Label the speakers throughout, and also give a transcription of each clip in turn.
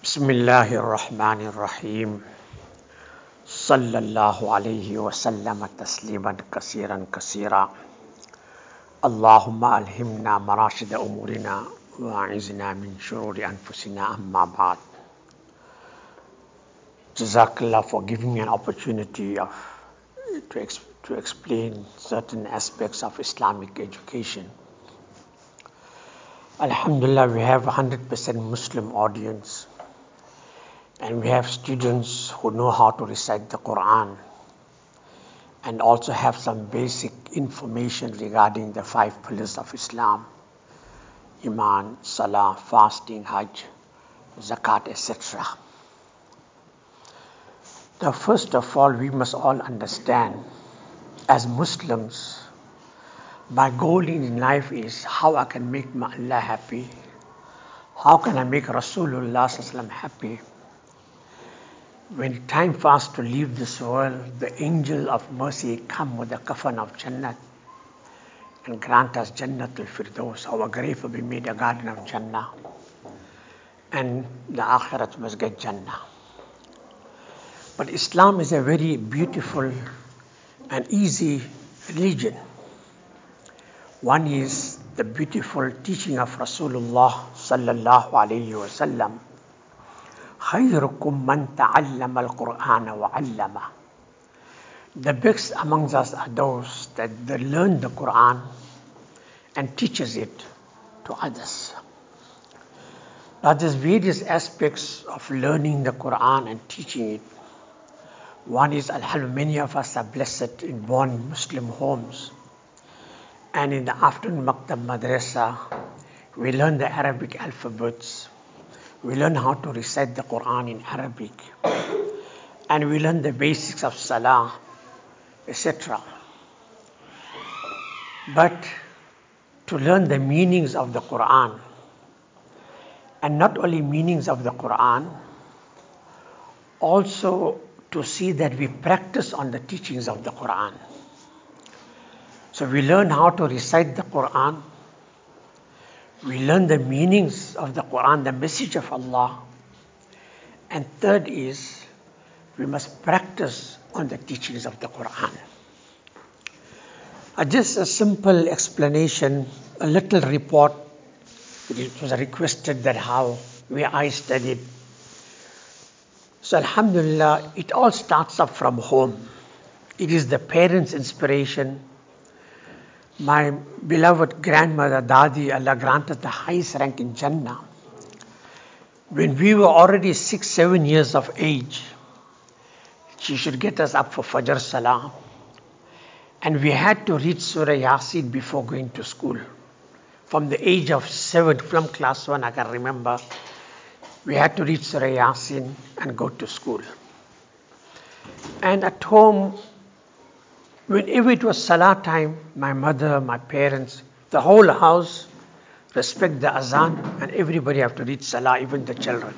Speaker 1: بسم الله الرحمن الرحيم صلى الله عليه وسلم تسليما كثيرا اللهم ألهمنا مراشد أمورنا وأعذنا من شرور أنفسنا أما بعد. Jazakallah for giving me an opportunity to explain certain aspects of Islamic education. Alhamdulillah, we have a 100% Muslim audience, and we have students who know how to recite the Quran and also have some basic information regarding the 5 pillars of Islam: Iman, Salah, fasting, Hajj, Zakat, etc. Now, first of all, we must all understand, as Muslims, my goal in life is how I can make my Allah happy, how can I make Rasulullah ﷺ happy. When time for us to leave this world, the angel of mercy come with the kafan of Jannah and grant us Jannatul Firdaus. Our grave will be made a garden of Jannah, and the Akhirat must get Jannah. But Islam is a very beautiful and easy religion. One is the beautiful teaching of Rasulullah sallallahu alayhi wa sallam. خَيْرُكُمْ مَنْ تَعَلَّمَ الْقُرْآنَ وَعَلَّمَهُ. The best amongst us are those that they learn the Quran and teaches it to others. Now, there's various aspects of learning the Quran and teaching it. One is, alhamdulillah, many of us are blessed in born in Muslim homes. And in the afternoon Maktab Madrasa, we learn the Arabic alphabets. We learn how to recite the Quran in Arabic. And we learn the basics of Salah, etc. But to learn the meanings of the Quran, and not only meanings of the Quran, also to see that we practice on the teachings of the Quran. So we learn how to recite the Quran, we learn the meanings of the Quran, the message of Allah, and third is we must practice on the teachings of the Quran. Just a simple explanation, a little report. It was requested that where I studied. So alhamdulillah, it all starts up from home. It is the parents' inspiration. My beloved grandmother, Dadi, Allah granted the highest rank in Jannah. When we were already 6-7 years of age, she should get us up for Fajr Salah. And we had to read Surah Yasin before going to school. From the age of 7, from class 1, I can remember, we had to read Surah Yasin and go to school. And at home, whenever it was Salah time, my mother, my parents, the whole house respect the azan, and everybody have to read Salah, even the children.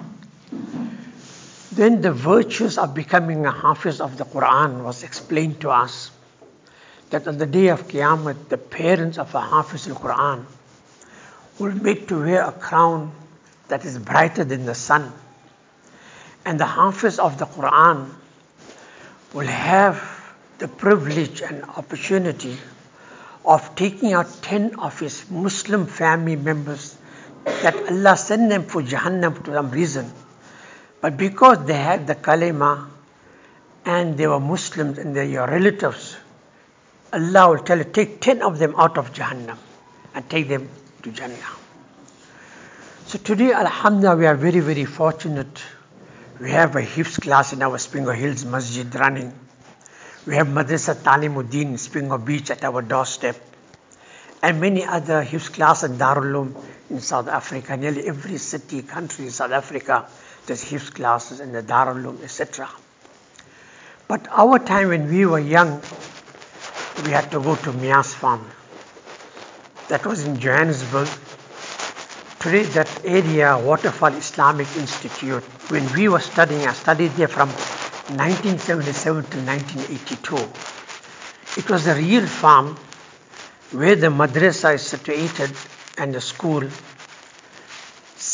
Speaker 1: Then the virtues of becoming a Hafiz of the Quran was explained to us, that on the day of Qiyamah, the parents of a Hafiz al-Quran will make to wear a crown that is brighter than the sun. And the Hafiz of the Quran will have the privilege and opportunity of taking out 10 of his Muslim family members that Allah sent them for Jahannam for some reason. But because they had the kalima and they were Muslims and they are your relatives, Allah will tell you, take 10 of them out of Jahannam and take them to Jannah. So today, alhamdulillah, we are very, very fortunate. We have a Hifz class in our Springer Hills Masjid running. We have Madrasa Talimuddin in Springer Beach at our doorstep. And many other Hifz class in Darul Uloom in South Africa. Nearly every city, country in South Africa, there's Hifz classes in the Darul Uloom, etc. But our time when we were young, we had to go to Mias Farm. That was in Johannesburg. Today that area, Waterfall Islamic Institute, when we were studying, I studied there from 1977 to 1982. It was a real farm where the madrasa is situated and the school.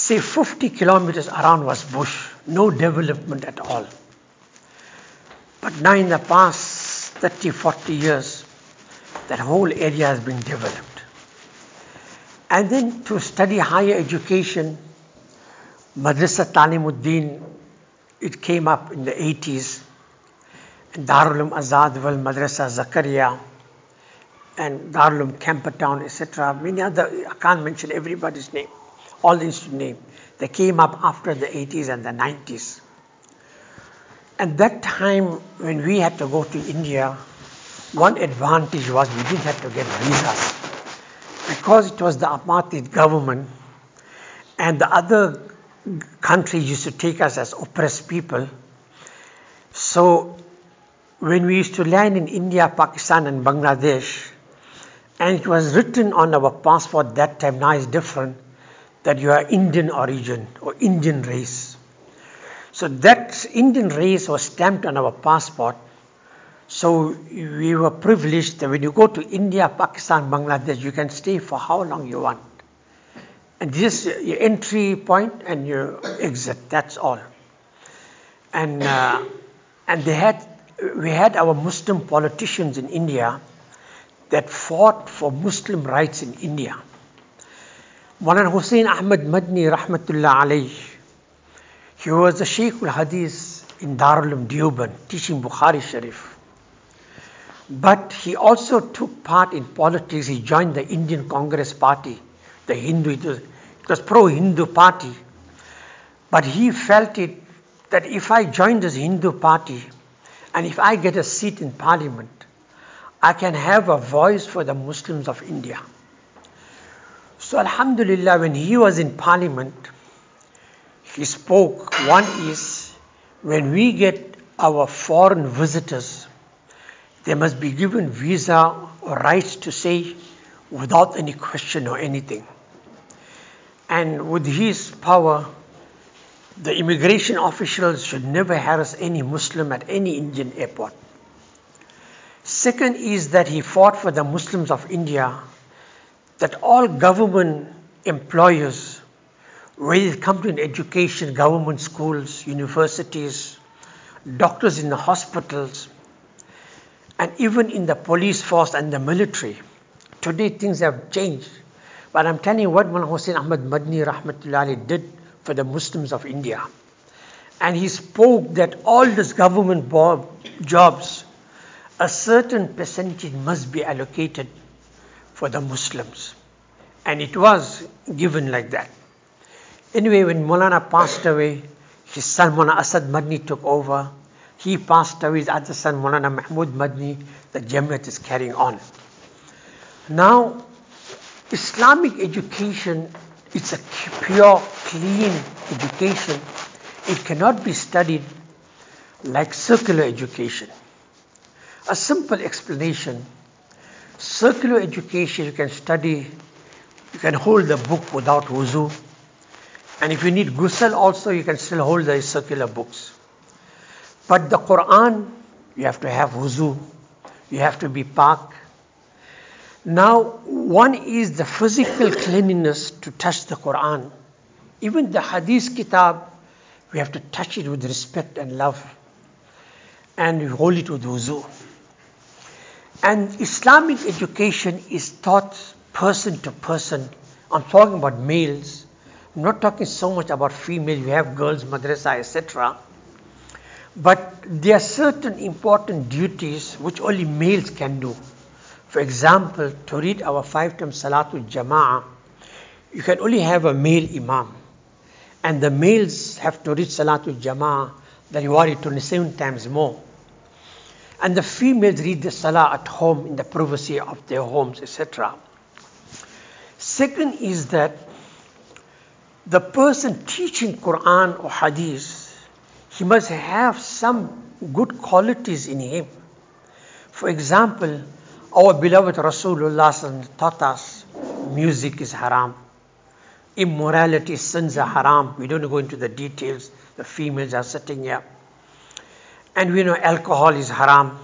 Speaker 1: say 50 kilometers around was bush, no development at all. But now in the past 30, 40 years, that whole area has been developed. And then to study higher education, Madrasa Talimuddin, it came up in the 80s. And Darul Azad wal Madrasa Zakaria and Darul Campertown, etc. Many other, I can't mention everybody's name, all the institute name. They came up after the 80s and the 90s. And that time when we had to go to India, one advantage was we didn't have to get visas. Because it was the apartheid government and the other countries used to take us as oppressed people. So when we used to land in India, Pakistan and Bangladesh, and it was written on our passport that time, now it's different, that you are Indian origin or Indian race. So that Indian race was stamped on our passport. So we were privileged that when you go to India, Pakistan, Bangladesh, you can stay for how long you want. And this is your entry point and your exit, that's all. And we had our Muslim politicians in India that fought for Muslim rights in India. Maulana Hussain Ahmad Madni, rahmatullah alayh, he was the Shaykh al-Hadith in Darul Uloom Deoband, teaching Bukhari Sharif. But he also took part in politics. He joined the Indian Congress Party, the Hindu, it was pro-Hindu party. But he felt it that if I join this Hindu party and if I get a seat in parliament, I can have a voice for the Muslims of India. So alhamdulillah, when he was in parliament, he spoke. One is, when we get our foreign visitors, they must be given visa or rights to say without any question or anything. And with his power, the immigration officials should never harass any Muslim at any Indian airport. Second is that he fought for the Muslims of India, that all government employers, whether it comes to education, government schools, universities, doctors in the hospitals, and even in the police force and the military. Today things have changed. But I'm telling you what Maulana Hussain Ahmad Madni rahmatullahi did for the Muslims of India. And he spoke that all these government jobs, a certain percentage must be allocated for the Muslims. And it was given like that. Anyway, when Maulana passed away, his son Maulana Asad Madni took over. He passed away, his other son Maulana Mahmud Madni, the Jamiat is carrying on. Now, Islamic education, it's a pure, clean education. It cannot be studied like secular education. A simple explanation, secular education you can study, you can hold the book without wuzu. And if you need ghusl also, you can still hold the secular books. But the Quran, you have to have wuzu, you have to be pak. Now, one is the physical cleanliness to touch the Quran. Even the Hadith kitab, we have to touch it with respect and love. And we hold it with wuzu. And Islamic education is taught person to person. I'm talking about males. I'm not talking so much about females. We have girls, madrasa, etc. But there are certain important duties which only males can do. For example, to read our 5-time Salatul Jama'ah, you can only have a male imam. And the males have to read Salatul Jama'ah, the reward is 27 times more. And the females read the Salah at home in the privacy of their homes, etc. Second is that the person teaching Quran or Hadith, he must have some good qualities in him. For example, our beloved Rasulullah taught us music is haram, immorality, sins are haram. We don't go into the details, the females are sitting here. And we know alcohol is haram.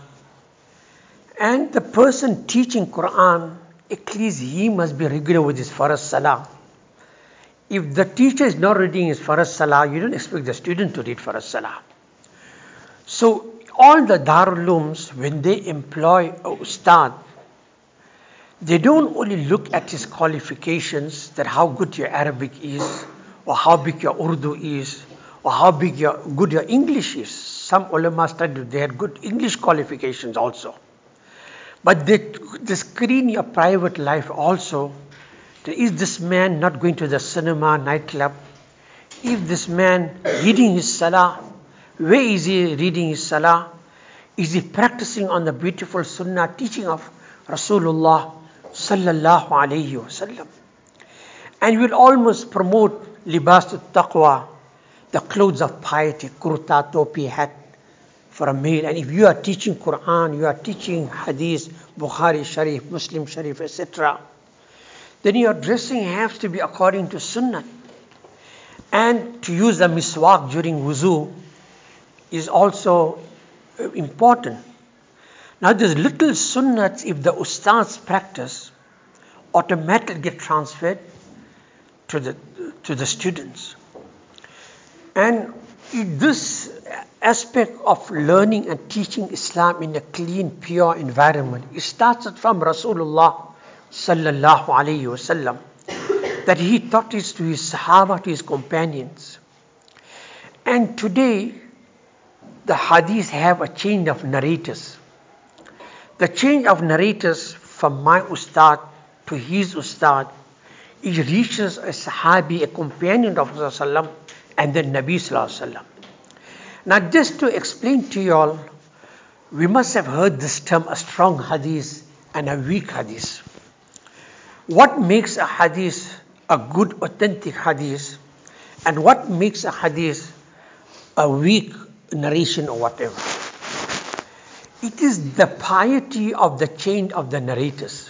Speaker 1: And the person teaching Quran, at least he must be regular with his farz salah. if the teacher is not reading his Farz Salah, you don't expect the student to read Farz Salah. So all the Darul Ulooms, when they employ a ustad, they don't only look at his qualifications, that how good your Arabic is, or how big your Urdu is, or how good your English is. Some ulama studied, they had good English qualifications also. But they screen your private life also. Is this man not going to the cinema, nightclub? If this man reading his salah, where is he reading his salah? Is he practicing on the beautiful sunnah teaching of Rasulullah sallallahu alayhi wasallam? And we will almost promote libas taqwa, the clothes of piety, kurta, topi, hat for a male. And if you are teaching Quran, you are teaching hadith, Bukhari Sharif, Muslim Sharif, etc., then your dressing has to be according to sunnah. And to use the miswak during wuzu is also important. Now these little sunnats, if the ustads practice, automatically get transferred to the students. And this aspect of learning and teaching Islam in a clean, pure environment, it started from Rasulullah sallallahu alayhi wasallam, that he taught it to his Sahaba, to his companions. And today, the hadiths have a chain of narrators. The chain of narrators from my ustad to his ustad, it reaches a Sahabi, a companion of Rasulullah, and then Nabi sallallahu alayhi wasallam. Now just to explain to you all, we must have heard this term, a strong hadith and a weak hadith. What makes a hadith a good authentic hadith, and what makes a hadith a weak narration or whatever? It is the piety of the chain of the narrators.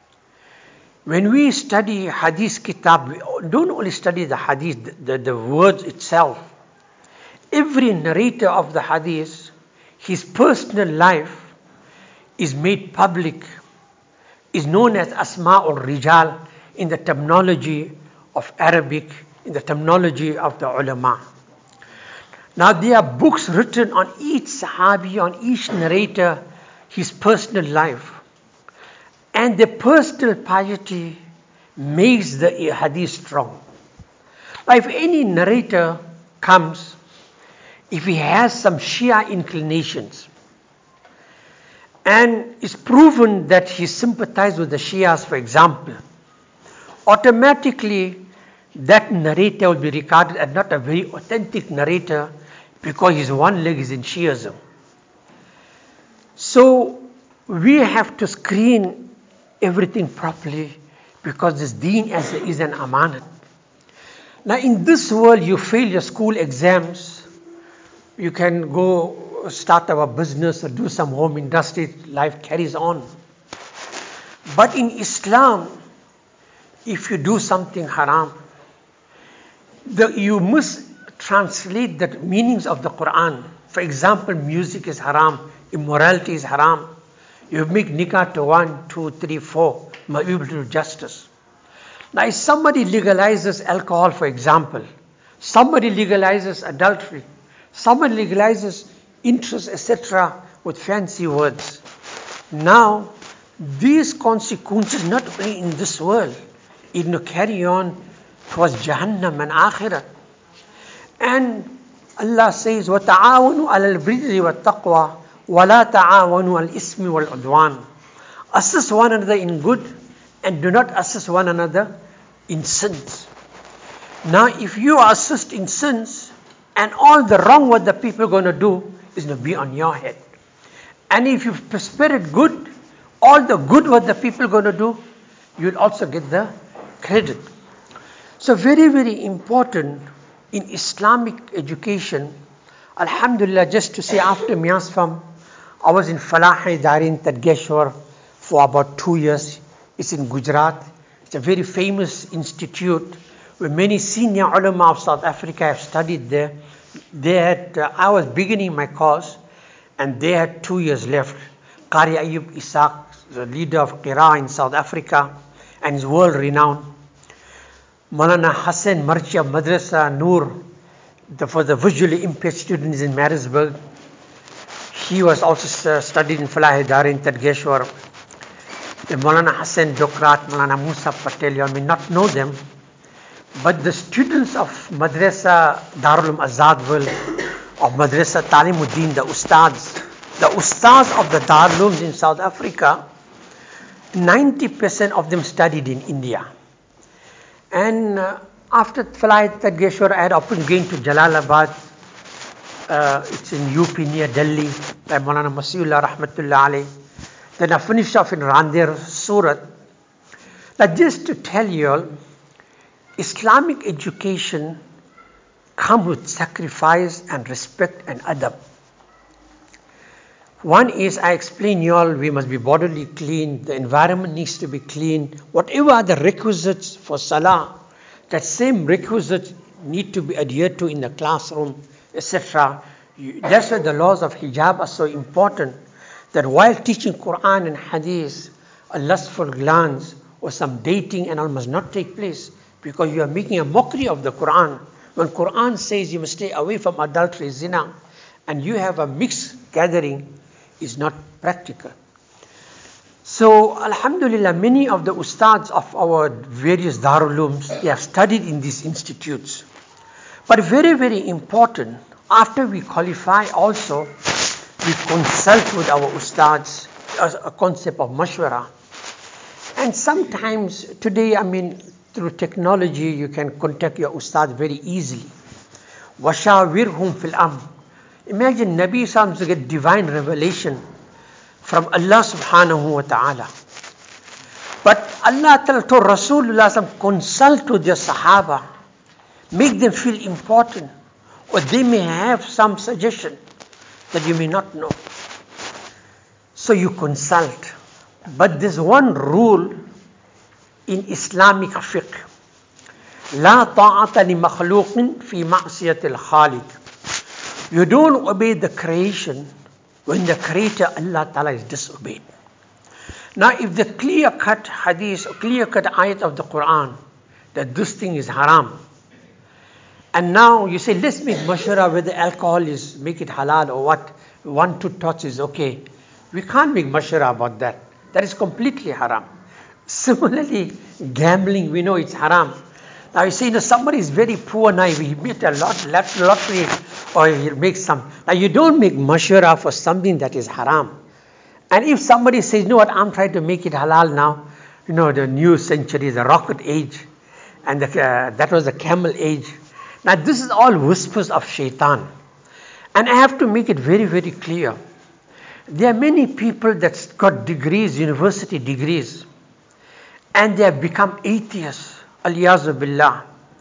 Speaker 1: When we study hadith kitab, we don't only study the hadith, the words itself. Every narrator of the hadith, his personal life is made public, is known as Asma'ul Rijal in the terminology of Arabic, in the terminology of the ulama. Now there are books written on each Sahabi, on each narrator, his personal life. And the personal piety makes the hadith strong. Now if any narrator comes, if he has some Shia inclinations, and it's proven that he sympathized with the Shias, for example, automatically that narrator will be regarded as not a very authentic narrator, because his one leg is in Shiism. So we have to screen everything properly, because this deen is an amanat. Now in this world, you fail your school exams, you can go start our business or do some home industry, life carries on. But in Islam, if you do something haram, you must translate the meanings of the Quran. For example, music is haram, immorality is haram. You make nikah to 1, 2, 3, 4, must be able to do justice. Now if somebody legalizes alcohol, for example, somebody legalizes adultery, somebody legalizes interest, etc., with fancy words. Now, these consequences, not only in this world, it will carry on towards Jahannam and Akhirat. And Allah says, وَتَعَاوَنُوا عَلَى الْبِرِّ وَالتَّقْوَى وَلَا تَعَاوَنُوا عَلَى الْإِثْمِ وَالْعُدْوَانِ. Assist one another in good, and do not assist one another in sins. Now, if you assist in sins, and all the wrong what the people are going to do is going to be on your head. And if you spirit good, all the good what the people are going to do, you will also get the credit. So very, very important in Islamic education. Alhamdulillah, just to say, after Miasfam, I was in Falah-e-Dari in Tadgeshwar for about 2 years. It's in Gujarat. It's a very famous institute where many senior ulama of South Africa have studied there. They had, I was beginning my course, and they had 2 years left. Qari Ayub Ishaq, the leader of Qira in South Africa, and is world renowned. Maulana Hassan Marchi of Madrasa Noor, for the visually impaired students in Marisburg. He was also studied in Falah Dar in Tadgeshwar. The Maulana Hassan Dokrat, Maulana Musa Patel, you may not know them, but the students of Madrasa Darul Azadwal, of Madrasa Talimuddin, the Ustads of the Darulums in South Africa, 90% of them studied in India. And after Falah Tadgeshwar, I had opportunity going to Jalalabad. It's in UP near Delhi, by Maulana Masiullah Rahmatullah Alayh. Then I finished off in Randir, Surat. Now just to tell you all, Islamic education comes with sacrifice and respect and adab. One is, I explain you all, we must be bodily clean, the environment needs to be clean. Whatever are the requisites for salah, that same requisites need to be adhered to in the classroom, etc. That's why the laws of hijab are so important, that while teaching Quran and Hadith, a lustful glance or some dating and all must not take place, because you are making a mockery of the Quran. When Quran says you must stay away from adultery, zina, and you have a mixed gathering, is not practical. So, alhamdulillah, many of the ustads of our various darulums, they have studied in these institutes. But very, very important, after we qualify also, we consult with our ustads, a concept of mashwara. And sometimes today, through technology, you can contact your ustad very easily. وَشَاوِرْهُمْ فِي الْأَمْرِ. Imagine Nabi Sallallahu to get divine revelation from Allah subhanahu wa ta'ala. But Allah Ta'ala told Rasulullah, consult with your Sahaba, make them feel important, or they may have some suggestion that you may not know. So you consult. But there's one rule in Islamic fiqh. لا طاعة لمخلوق في معصية الخالق. You don't obey the creation when the creator Allah Ta'ala is disobeyed. Now if the clear-cut hadith, clear-cut ayat of the Quran, that this thing is haram, and now you say, let's make mashwara whether alcohol is, make it halal or what, 1-2 thoughts is okay. We can't make mashwara about that. That is completely haram. Similarly, gambling, we know it's haram. Now you say, somebody is very poor now, he made a lottery, or he makes some. Now you don't make mashwara for something that is haram. And if somebody says, you know what, I'm trying to make it halal now, the new century, the rocket age, and that was the camel age. Now this is all whispers of shaitan. And I have to make it very, very clear. There are many people that's got degrees, university degrees, and they have become atheists. Aliyazu billah.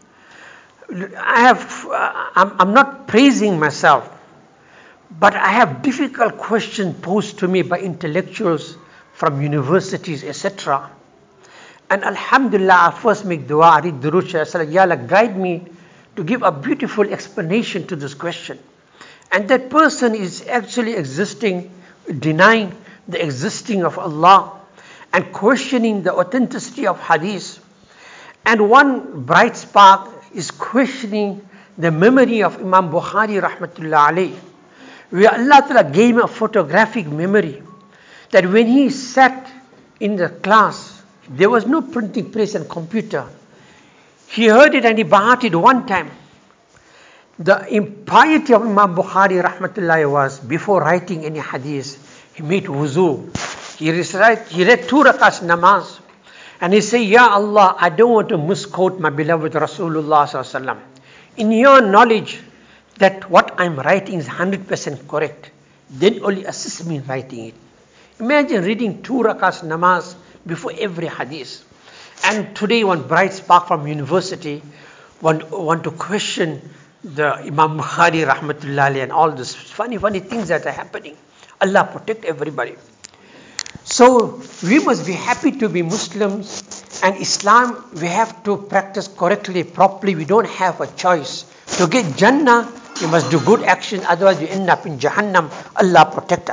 Speaker 1: I'm not praising myself, but I have difficult questions posed to me by intellectuals from universities, etc. And alhamdulillah, I first make dua, I read Durood Sharif, Ya Allah, guide me to give a beautiful explanation to this question. And that person is actually denying the existing of Allah and questioning the authenticity of hadith. And one bright spark is questioning the memory of Imam Bukhari rahmatullah alayh, where Allah Ta'ala gave him a photographic memory that when he sat in the class, there was no printing press and computer. He heard it and he bahated one time. The impiety of Imam Bukhari rahmatullah was, before writing any hadith, he made wuzu. He read 2 rakats namaz. And he said, Ya Allah, I don't want to misquote my beloved Rasulullah sallallahu alaihi wasallam. In your knowledge that what I'm writing is 100% correct, then only assist me in writing it. Imagine reading 2 rakats namaz before every hadith. And today one bright spark from university want to question the Imam Bukhari rahmatullah alayhi and all these funny things that are happening. Allah protect everybody. So we must be happy to be Muslims, and Islam we have to practice correctly, properly. We don't have a choice. To get Jannah, you must do good action, otherwise you end up in Jahannam. Allah protect us.